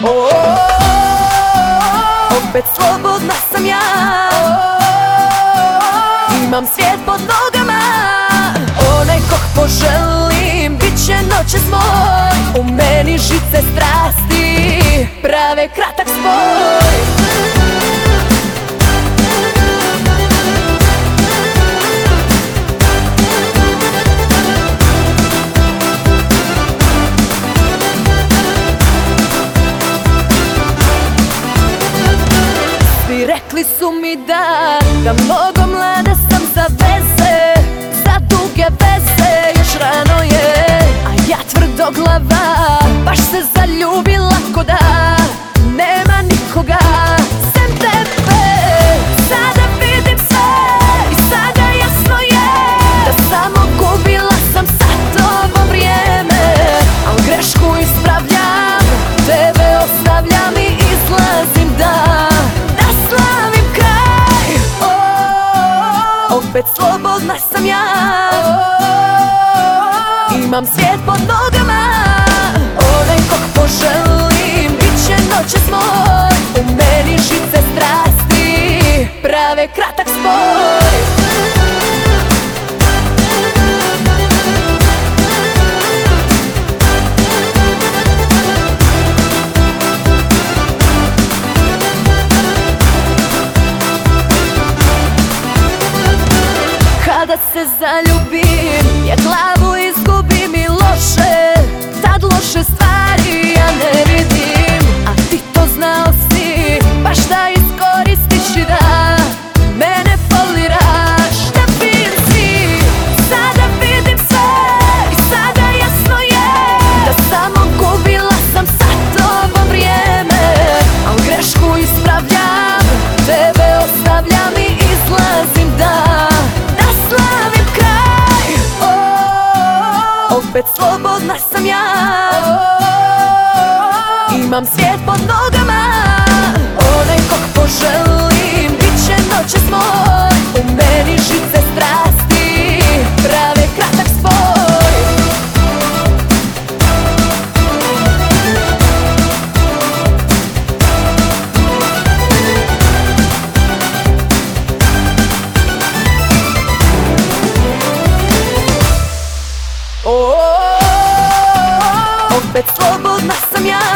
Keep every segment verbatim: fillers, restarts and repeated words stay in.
oh, opet slobodna sam ja, imam svijet pod nogama. Onaj kog poželim bit će noćas moj, u meni žice strasti prave kratak spoj. Svi rekli su mi da, da mnogo mlada sam za veze, za duge veze, još rano je, a ja tvrdoglava, baš se zaljubila ko da nema nikoga sem tebe. Sada vidim sve i sada jasno je da samo gubila sam sa tobom vrijeme, al grešku ispravljam, tebe ostavljam i izlazim da slavim kraj. Oh, opet slobodna sam ja, imam svijet pod nogama. Onaj kog poželim bit će noćas moj, u meni žice strasti prave kratak spoj. Kada se zaljubim, ja glavu izgubim i loše, tad loše stvari ja ne vidim, a ti to znao si, baš da iskoristiš i da mene foliraš. Da vidim si, sada vidim sve i sada jasno je da samo gubila sam sa tobom vrijeme, al grešku ispravljam, tebe ostavljam i izlazim da slavim kraj. Oh, opet slobodna sam ja, imam svijet pod nogama. Onaj kog poželim bit će noćas moj, u meni žice strasti prave kratak spoj. Oh, opet slobodna sam ja,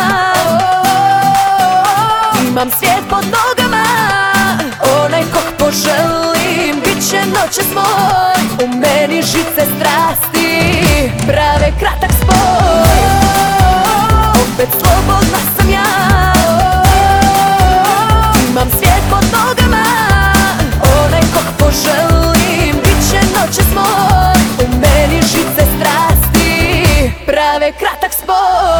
imam svijet pod nogama. Onaj kog poželim bit će noćas moj, u meni žice strasti prave kratak spoj. Opet slobodna sam ja, imam svijet pod nogama. Onaj kog poželim bit će noćas moj, u meni žice strasti prave kratak spoj.